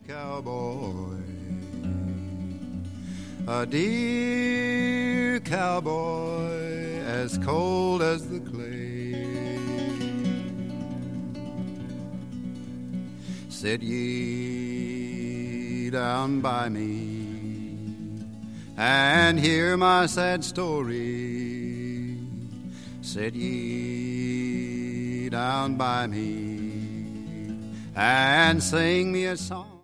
Cowboy, a dear cowboy, as cold as the clay. Sit ye down by me and hear my sad story. Sit ye down by me and sing me a song.